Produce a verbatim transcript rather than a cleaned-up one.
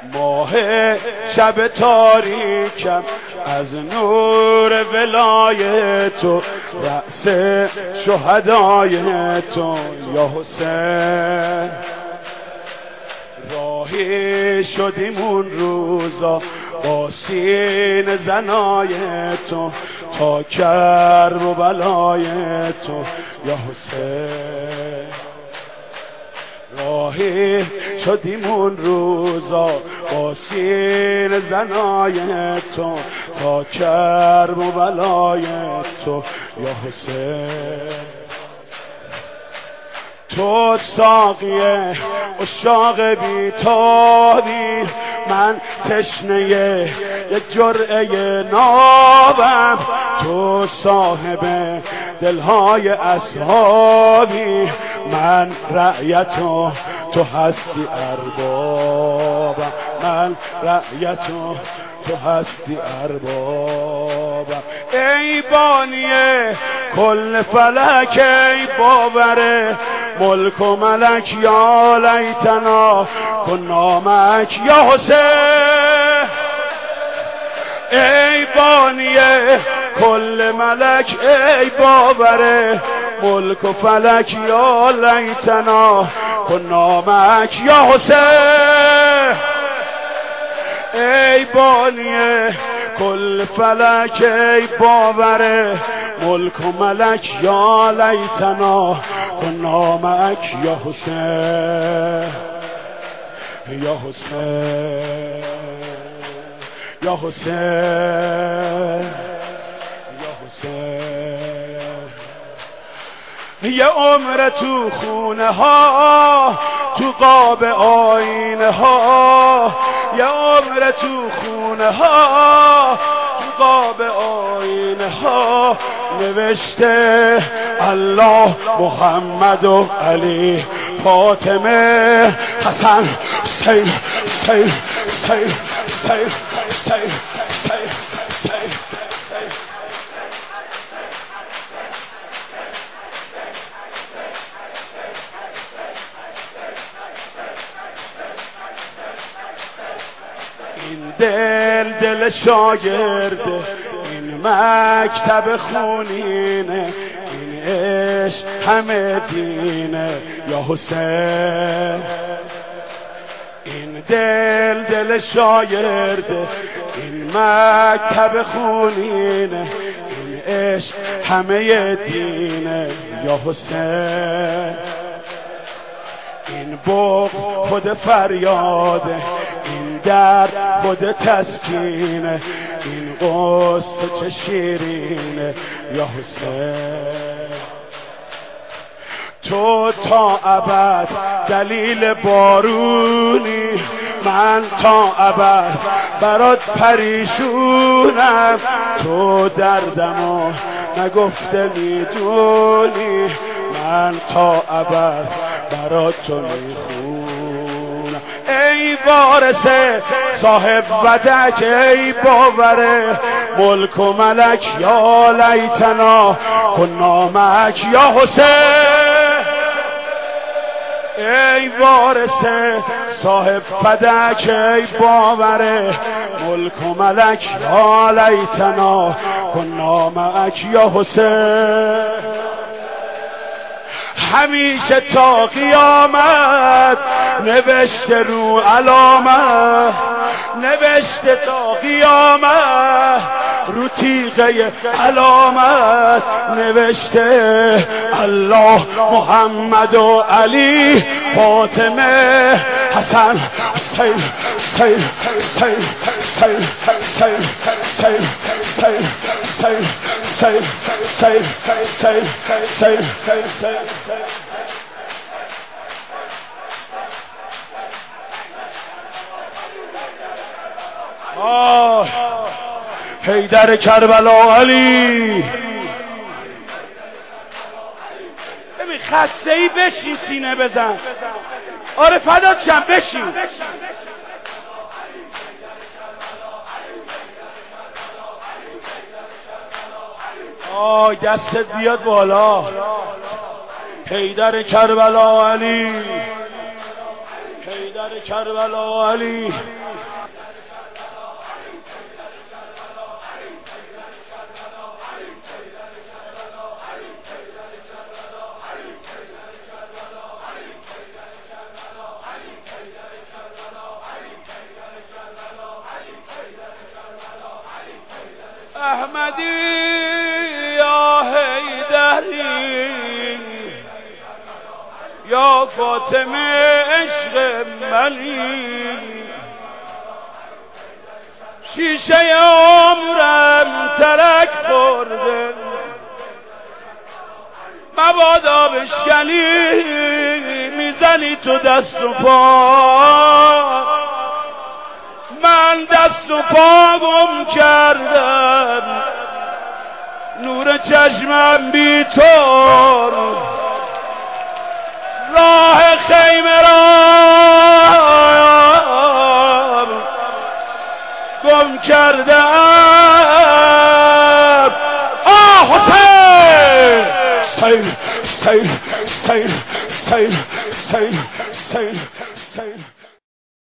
ماه شب تاریکم از نور ولایت تو، رأس شهدای تو یا حسین. راهی شدیم اون روزا با سین زنای تو، تا کرب و بلای تو یا حسین. راهی شدیم اون روزا با سین زنای تو، تا کرب و بلای تو یا حسین. تو ساقی عشاق بیتابی، من تشنه یک جرعه نابم. تو صاحب دلهای اصحابی، من رعیت و تو هستی اربابم. من رعیت و تو هستی اربابم. ای بانی کل فلک، ای باور ملک و ملک، یا لیتنا کنا معک یا حسین. ای بانی کل ملک، ای باور ملک و فلک، یا لیتنا کنا معک یا حسین. ای بانی کل فلک، ای باور ملک و ملک، یا لیتنا کنا معک یا حسین. یا حسین یا حسین یا حسین. یه عمر تو خونه ها، تو قاب آینه ها. یه عمر تو خونه ها، تو قاب آینه ها. نوشته الله محمد و علی فاطمه حسن حسین حسین حسین حسین حسین حسین حسین. این دل دل شاگرده، این مکتب خونینه، این عشق همه دینه یا حسین. این دل دل شاگرده، این مکتب خونینه، این عشق همه دینه یا حسین. این بغض خود فریاده، این درد خود تسکینه، این قصه چه شیرینه یا حسین. تو تا ابد دلیل بارونی، من تا ابد برات پریشونم. تو دردمو نگفته میدونی، من تا ابد برات تو میخونم. ای وارث صاحب ودک، ای باور ملک و ملک، یا لیتنا کنا معک یا حسین. ای وارث صاحب فدک، ای باور ملک و ملک، یا لیتنا کنا معک یا حسین. همیشه تا قیامت نوشته رو علامت، نوشته تا قیامت رو تیغه علامت، نوشته الله محمد و علی فاطمه حسن حسین حسین حسین حسین حسین حسین حسین حسین حسین حسین حسین حسین. آه حیدر کربلا علی. ببین خسته ای بشین سینه بزن. آره فدات شم بشین. آه دستت بیاد بالا. حیدر کربلا علی. حیدر حیدر کربلا علی احمدی یا حیدری یا فاطمه عشق منی شیشه عمرم ترک خورده مبادا بشکنی میزنی تو دست و پا من دست و پا گم کردم نور چشمم بی تو راه خیمه را گم کردم آه حسین سیل سیل سیل سیل سیل سیل سیل